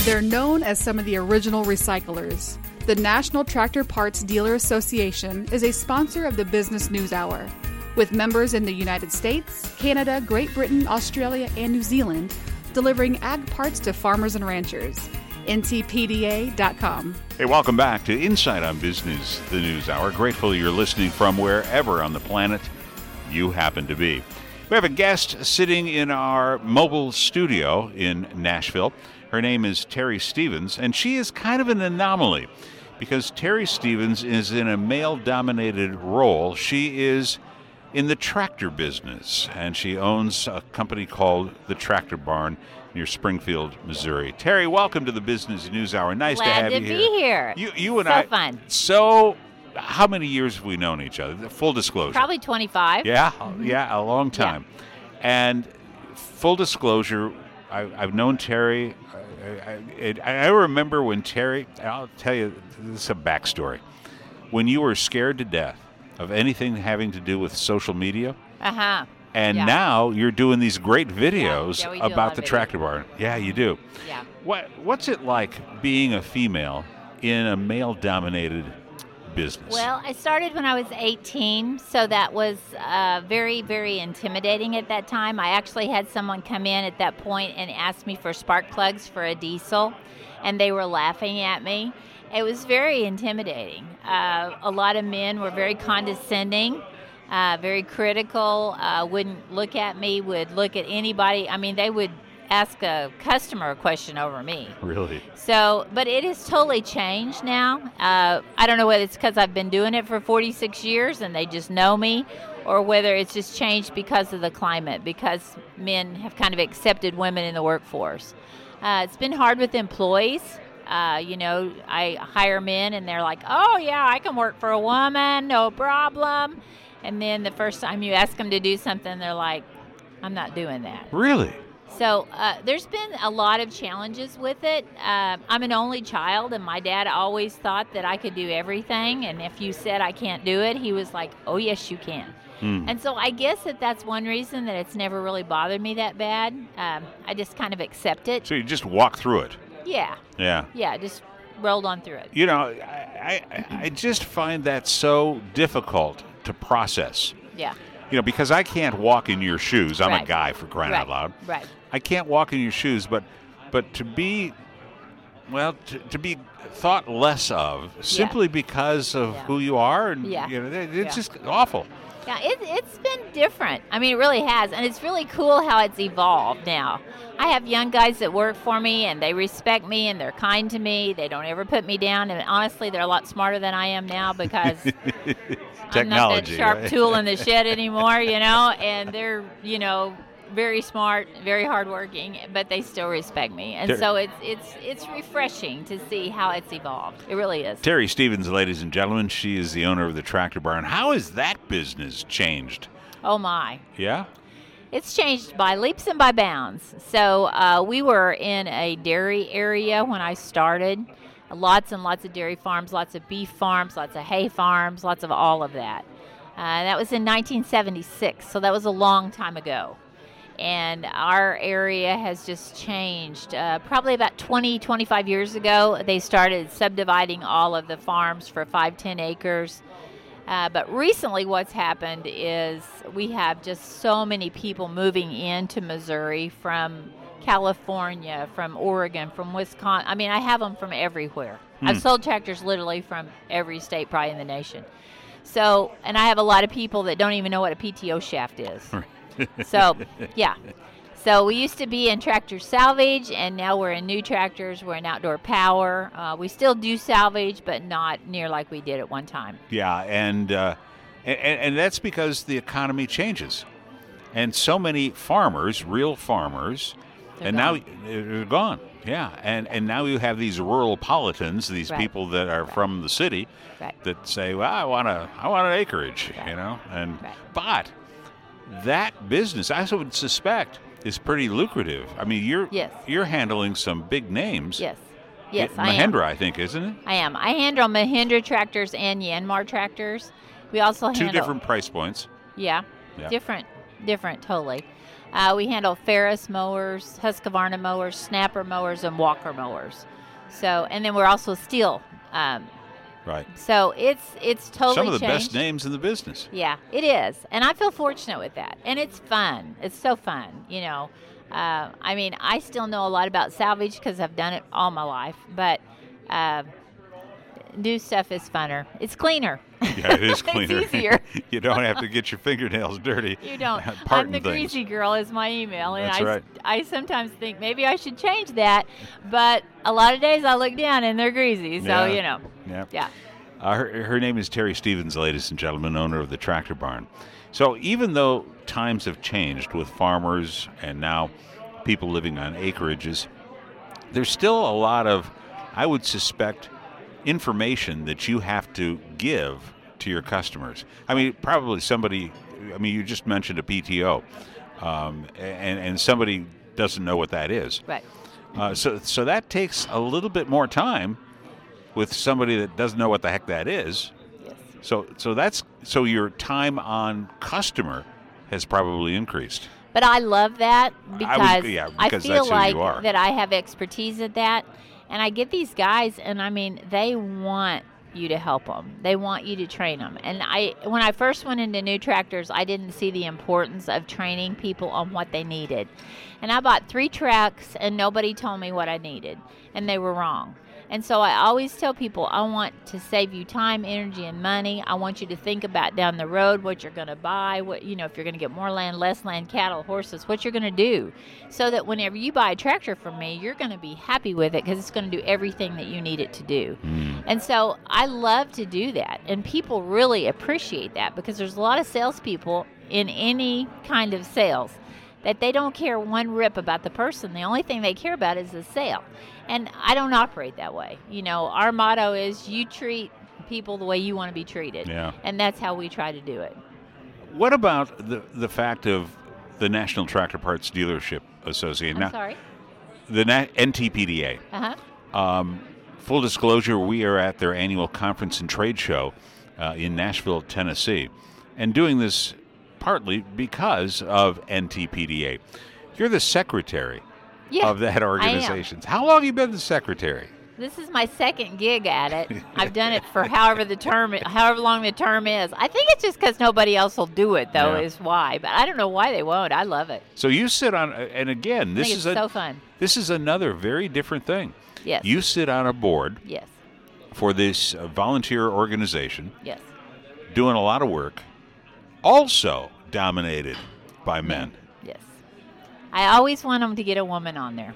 They're known as some of the original recyclers. The National Tractor Parts Dealer Association is a sponsor of the Business News Hour, with members in the United States, Canada, Great Britain, Australia, and New Zealand, delivering ag parts to farmers and ranchers. ntpda.com. Hey, welcome back to Insight on Business, the News Hour. Grateful you're listening from wherever on the planet you happen to be. We have a guest sitting in our mobile studio in Nashville. Her name is Terry Stevens, and she is kind of an anomaly because Terry Stevens is in a male-dominated role. She is in the tractor business, and she owns a company called The Tractor Barn near Springfield, Missouri. Terry, welcome to the Business News Hour. Nice to have you here. Glad to be here. You and so I. Fun. So, how many years have we known each other? Full disclosure. Probably 25. Yeah, a long time. Yeah. And full disclosure, I've known Terry. I remember when Terry, I'll tell you, this is a backstory. When you were scared to death of anything having to do with social media. Uh-huh. And now you're doing these great videos about the Tractor Barn. Yeah, you do. Yeah. What's it like being a female in a male-dominated business? Well, I started when I was 18, so that was very, very intimidating at that time. I actually had someone come in at that point and ask me for spark plugs for a diesel, and they were laughing at me. It was very intimidating. A lot of men were very condescending. Very critical, wouldn't look at me, would look at anybody. I mean, they would ask a customer a question over me. Really? So, but it has totally changed now. I don't know whether it's because I've been doing it for 46 years and they just know me, or whether it's just changed because of the climate, because men have kind of accepted women in the workforce. It's been hard with employees. I hire men and they're like, oh, yeah, I can work for a woman, no problem. And then the first time you ask them to do something, they're like, I'm not doing that. Really? So there's been a lot of challenges with it. I'm an only child, and my dad always thought that I could do everything. And if you said I can't do it, he was like, oh, yes, you can. And so I guess that's one reason that it's never really bothered me that bad. I just kind of accept it. So you just walk through it? Yeah. Yeah. Yeah, just rolled on through it. You know, I just find that so difficult to process. Yeah. You know, because I can't walk in your shoes. I'm a guy, for crying out loud. Right. I can't walk in your shoes, but to be, well, to be thought less of simply because of who you are, and you know, it's just awful. Yeah, it's been different. I mean, it really has, and it's really cool how it's evolved now. I have young guys that work for me, and they respect me, and they're kind to me. They don't ever put me down, and honestly, they're a lot smarter than I am now because I'm not that sharp tool in the shed anymore, you know, and they're, you know, very smart, very hardworking, but they still respect me. And so it's refreshing to see how it's evolved. It really is. Terry Stevens, ladies and gentlemen, she is the owner of the Tractor Barn. How has that business changed? Oh, my. Yeah? It's changed by leaps and by bounds. So we were in a dairy area when I started. Lots and lots of dairy farms, lots of beef farms, lots of hay farms, lots of all of that. That was in 1976, so that was a long time ago. And our area has just changed. Probably about 20, 25 years ago, they started subdividing all of the farms for 5-10 acres. But recently what's happened is we have just so many people moving into Missouri from California, from Oregon, from Wisconsin. I mean, I have them from everywhere. I've sold tractors literally from every state probably in the nation. So, and I have a lot of people that don't even know what a PTO shaft is. So, yeah. So we used to be in tractor salvage, and now we're in new tractors. We're in outdoor power. We still do salvage, but not near like we did at one time. Yeah, and that's because the economy changes. And so many farmers, real farmers, now they're gone. Yeah, and now you have these ruralpolitans, these people that are from the city that say, well, I want an acreage, you know. And but that business, I would suspect, is pretty lucrative. I mean, you're handling some big names. Yes, Mahindra, I think, isn't it? I am. I handle Mahindra tractors and Yanmar tractors. We also handle two different price points. Yeah. Different, totally. We handle Ferris mowers, Husqvarna mowers, Snapper mowers, and Walker mowers. So, and then we're also Steel. Right. So it's totally some of the changed. best names in the business. Yeah, it is, and I feel fortunate with that, and it's fun. It's so fun, you know. I mean, I still know a lot about salvage because I've done it all my life, but new stuff is funner. It's cleaner. Yeah, it is cleaner. It's easier. You don't have to get your fingernails dirty. You don't. Parting I'm the things. greasy girl is my email, and That's right. I sometimes think maybe I should change that, but a lot of days I look down and they're greasy, so Yeah. you know. Yeah. Her name is Terry Stevens, ladies and gentlemen, owner of the Tractor Barn. So even though times have changed with farmers and now people living on acreages, there's still a lot of, I would suspect, information that you have to give to your customers. I mean, probably somebody, you just mentioned a PTO, and somebody doesn't know what that is. Right. So that takes a little bit more time with somebody that doesn't know what the heck that is. Yes. So your time on customer has probably increased. But I love that because I because feel that's who like you are. that I have expertise at that. And I get these guys, and I mean, they want you to help them. They want you to train them. And when I first went into new tractors, I didn't see the importance of training people on what they needed. And I bought 3 trucks, and nobody told me what I needed, and they were wrong. And so I always tell people, I want to save you time, energy, and money. I want you to think about down the road what you're going to buy, if you're going to get more land, less land, cattle, horses, what you're going to do. So that whenever you buy a tractor from me, you're going to be happy with it because it's going to do everything that you need it to do. And so I love to do that. And people really appreciate that because there's a lot of salespeople in any kind of sales that they don't care one rip about the person. The only thing they care about is the sale. And I don't operate that way. Our motto is you treat people the way you want to be treated. Yeah. And that's how we try to do it. What about the fact of the National Tractor Parts Dealership Association? I'm sorry? The NTPDA. Uh-huh. Full disclosure, we are at their annual conference and trade show in Nashville, Tennessee, and doing this partly because of NTPDA. You're the secretary of that organization. How long have you been the secretary? This is my second gig at it. I've done it for however long the term is. I think it's just because nobody else will do it, though, is why. But I don't know why they won't. I love it. So you sit on, and again, this is so fun. This is another very different thing. Yes. You sit on a board. Yes. For this volunteer organization. Yes. Doing a lot of work. Also dominated by men. Yes. I always want them to get a woman on there.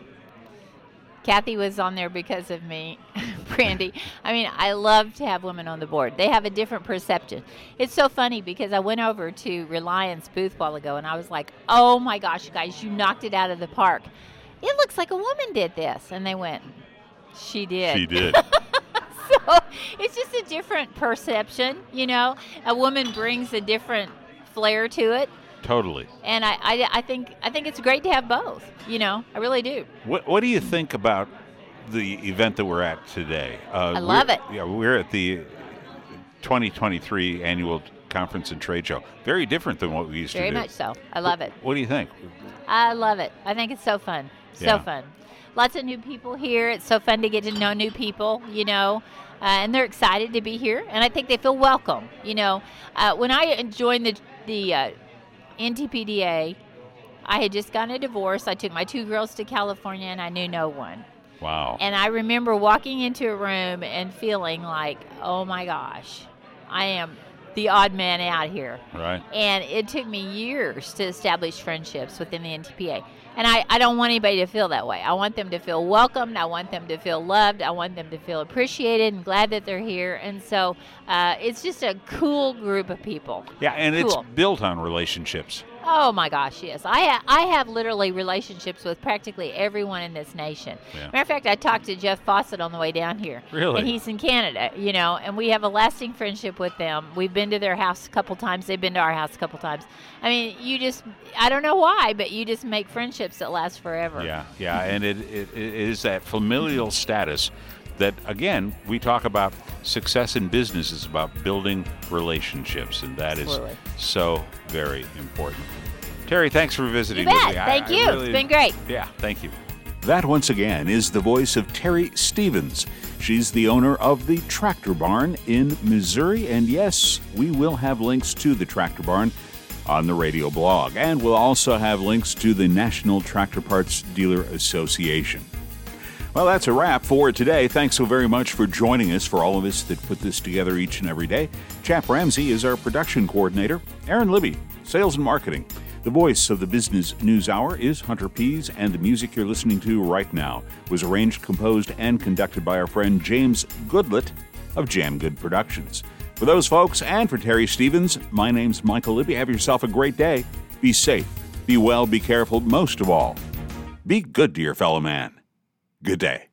Kathy was on there because of me, Brandy. I mean, I love to have women on the board. They have a different perception. It's so funny because I went over to Reliance booth a while ago, and I was like, oh, my gosh, guys, you knocked it out of the park. It looks like a woman did this. And they went, she did. She did. So it's just a different perception, A woman brings a different flair to it. Totally. And I think it's great to have both. I really do. What do you think about the event that we're at today? I love it. Yeah, we're at the 2023 annual conference and trade show. Very different than what we used to do. Very much so. I love it. What do you think? I love it. I think it's so fun. So fun. Lots of new people here. It's so fun to get to know new people, and they're excited to be here. And I think they feel welcome. When I joined the NTPDA, I had just gotten a divorce. I took my 2 girls to California, and I knew no one. Wow. And I remember walking into a room and feeling like, oh, my gosh, I am the odd man out here. Right. And it took me years to establish friendships within the NTPA. And I don't want anybody to feel that way. I want them to feel welcomed. I want them to feel loved. I want them to feel appreciated and glad that they're here. And so it's just a cool group of people. Yeah, and cool. It's built on relationships. Oh, my gosh, yes. I have literally relationships with practically everyone in this nation. Yeah. Matter of fact, I talked to Jeff Fawcett on the way down here. Really? And he's in Canada, and we have a lasting friendship with them. We've been to their house a couple times. They've been to our house a couple times. I mean, I don't know why, but you just make friendships that last forever. Yeah, and it is that familial status that, again, we talk about success in business is about building relationships, and that Absolutely. is so very important. Terry, thanks for visiting You with bet. me. Thank you. It's been great. Yeah, thank you. That, once again, is the voice of Terry Stevens. She's the owner of the Tractor Barn in Missouri. And yes, we will have links to the Tractor Barn on the radio blog. And we'll also have links to the National Tractor Parts Dealer Association. Well, that's a wrap for today. Thanks so very much for joining us, for all of us that put this together each and every day. Chap Ramsey is our production coordinator. Aaron Libby, sales and marketing. The voice of the Business News Hour is Hunter Pease, and the music you're listening to right now was arranged, composed, and conducted by our friend James Goodlett of Jam Good Productions. For those folks and for Terry Stevens, my name's Michael Libby. Have yourself a great day. Be safe, be well, be careful. Most of all, be good to your fellow man. Good day.